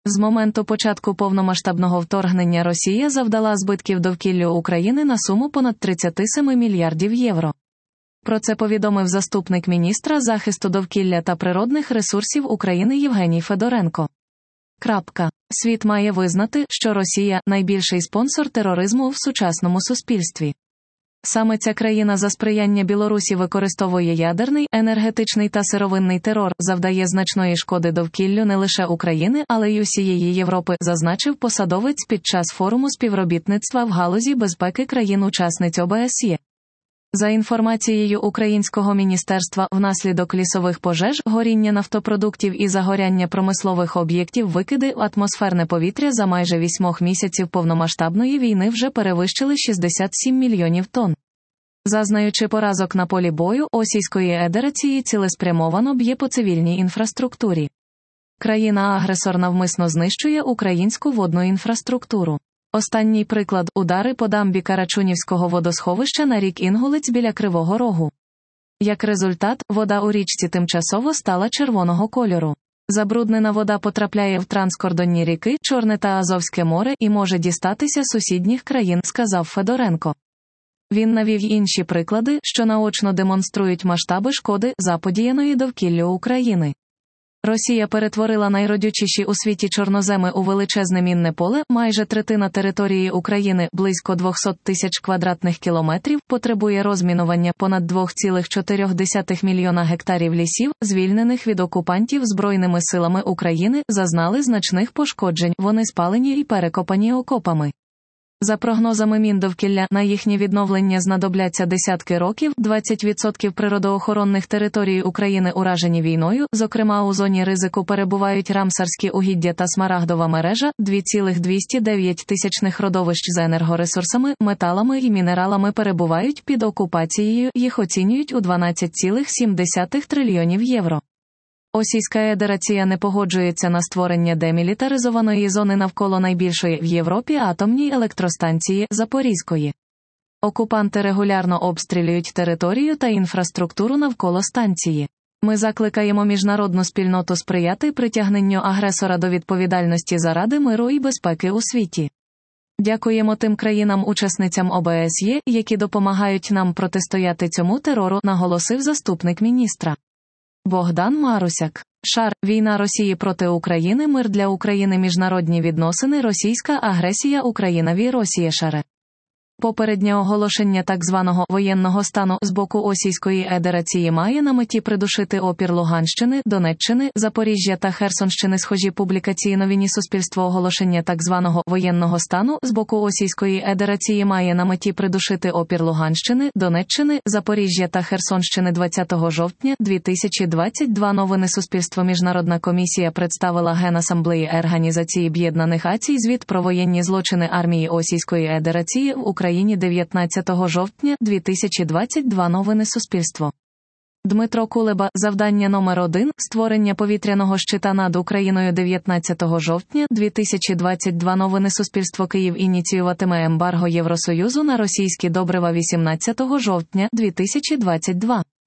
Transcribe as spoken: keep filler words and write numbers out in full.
З моменту початку повномасштабного вторгнення Росія завдала збитків довкіллю України на суму понад тридцять сім мільярдів євро. Про це повідомив заступник міністра захисту довкілля та природних ресурсів України Євгеній Федоренко. Крапка. Світ має визнати, що Росія – найбільший спонсор тероризму в сучасному суспільстві. Саме ця країна за сприяння Білорусі використовує ядерний, енергетичний та сировинний терор, завдає значної шкоди довкіллю не лише України, але й усієї Європи, зазначив посадовець під час форуму співробітництва в галузі безпеки країн-учасниць О Б С Є. За інформацією українського міністерства, внаслідок лісових пожеж, горіння нафтопродуктів і загоряння промислових об'єктів викиди в атмосферне повітря за майже вісьмох місяців повномасштабної війни вже перевищили шістдесят сім мільйонів тонн. Зазнаючи поразок на полі бою, Російської Федерації цілеспрямовано б'є по цивільній інфраструктурі. Країна-агресор навмисно знищує українську водну інфраструктуру. Останній приклад – удари по дамбі Карачунівського водосховища на рік Інгулець біля Кривого Рогу. Як результат, вода у річці тимчасово стала червоного кольору. Забруднена вода потрапляє в транскордонні ріки Чорне та Азовське море і може дістатися сусідніх країн, сказав Федоренко. Він навів інші приклади, що наочно демонструють масштаби шкоди, заподіяної довкіллю України. Росія перетворила найродючіші у світі чорноземи у величезне мінне поле, майже третина території України, близько двісті тисяч квадратних кілометрів, потребує розмінування, понад два цілих чотири десятих мільйона гектарів лісів, звільнених від окупантів Збройними силами України, зазнали значних пошкоджень, вони спалені і перекопані окопами. За прогнозами Міндовкілля, на їхнє відновлення знадобляться десятки років, двадцять відсотків природоохоронних територій України уражені війною, зокрема у зоні ризику перебувають рамсарські угіддя та смарагдова мережа, два цілих двісті дев'ять тисячних родовищ за енергоресурсами, металами і мінералами перебувають під окупацією, їх оцінюють у дванадцять цілих сім десятих трильйонів євро. Російська Федерація не погоджується на створення демілітаризованої зони навколо найбільшої в Європі атомній електростанції Запорізької. Окупанти регулярно обстрілюють територію та інфраструктуру навколо станції. Ми закликаємо міжнародну спільноту сприяти притягненню агресора до відповідальності заради миру і безпеки у світі. Дякуємо тим країнам-учасницям О Б С Є, які допомагають нам протистояти цьому терору, наголосив заступник міністра. Богдан Марусяк. Шар. Війна Росії проти України. Мир для України. Міжнародні відносини. Російська агресія. Україна-ві Росія шаре. Попереднє оголошення так званого воєнного стану з боку Російської Федерації має на меті придушити опір Луганщини, Донеччини, Запоріжжя та Херсонщини. Схожі публікації новині суспільство. Оголошення так званого воєнного стану з боку Російської Федерації має на меті придушити опір Луганщини, Донеччини, Запоріжжя та Херсонщини. двадцятого жовтня дві тисячі двадцять другого новини суспільство. Міжнародна комісія представила Генасамблеї Організації Об'єднаних Націй звіт про воєнні злочини армії Російської Федерації в Україні. дев'ятнадцятого жовтня дві тисячі двадцять другого новини суспільство. Дмитро Кулеба. Завдання номер один – створення повітряного щита над Україною. дев'ятнадцятого жовтня дві тисячі двадцять другого новини суспільство. Київ ініціюватиме ембарго Євросоюзу на російські добрива. вісімнадцятого жовтня дві тисячі двадцять другого.